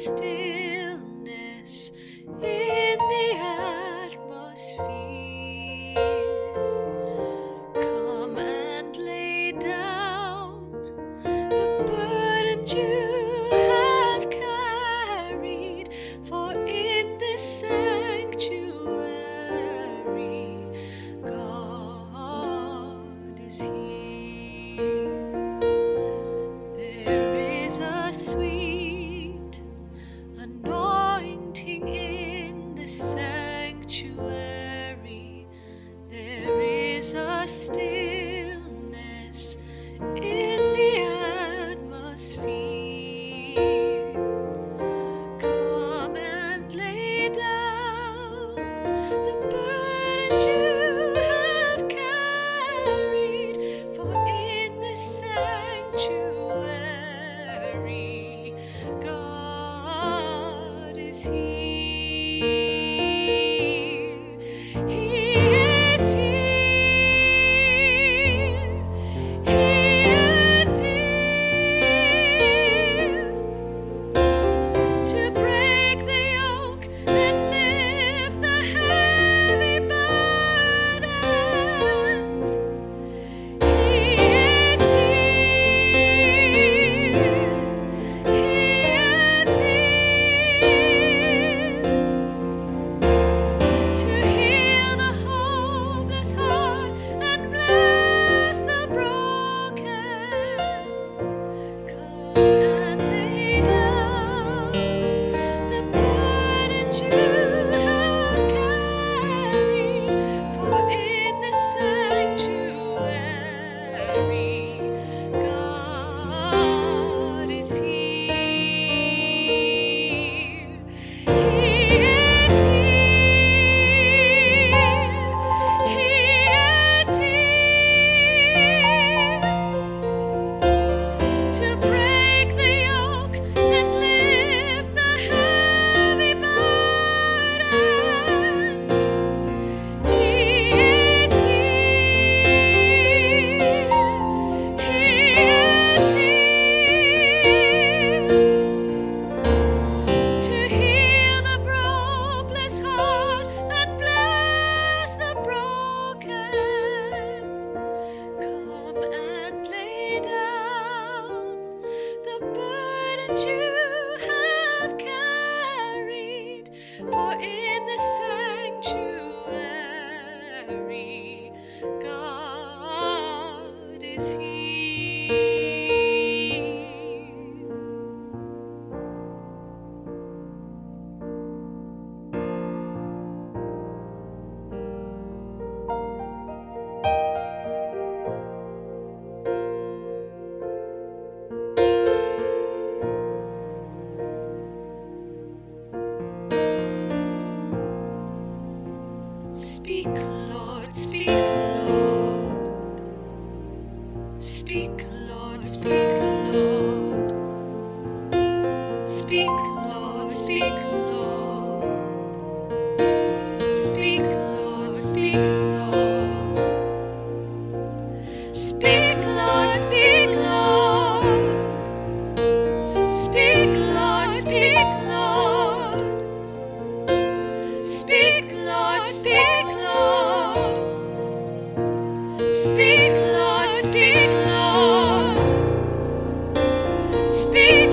stillness in the atmosphere. Come and lay down the burden you have carried, for in this sanctuary, God is here. There is a sweet anointing in the sanctuary. There is a stillness in the atmosphere. Come and lay down the burden you have carried, for in the sanctuary, God is here. He is here. He is here to break the yoke and lift the heavy burdens. He is here. He is here to heal the hopeless heart and bless the broken. Come and lay down the burdens you have carried, for in the sanctuary, God is here. He is here. He is here to break the yoke and lift the heavy burdens. He is here. He is here to heal the hopeless heart and bless the broken. Come and lay down the burdens you have carried, for in the sanctuary, God is here. Speak, Lord, speak, Lord. Speak, Lord, speak, Lord. Speak, Lord, speak, Lord. Speak, Lord, speak, Lord. Speak, Lord, speak, Lord. Speak, Lord, speak, Lord. Speak, Lord, speak, Lord. Speak, Lord, speak, Lord. Speak.